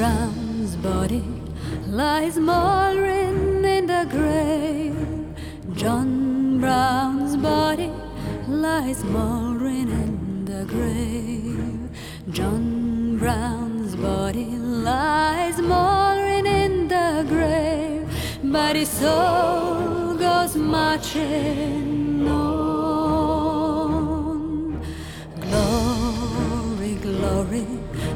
Brown's body lies smoldering in the grave. John Brown's body lies smoldering in the grave. John Brown's body lies smoldering in the grave, but his soul goes marching on. Glory, glory,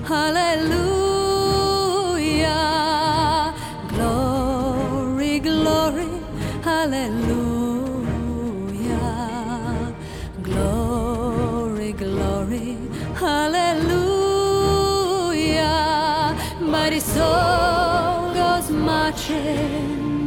hallelujah. Glory, glory, hallelujah. Glory, glory, hallelujah. But his soul goes marching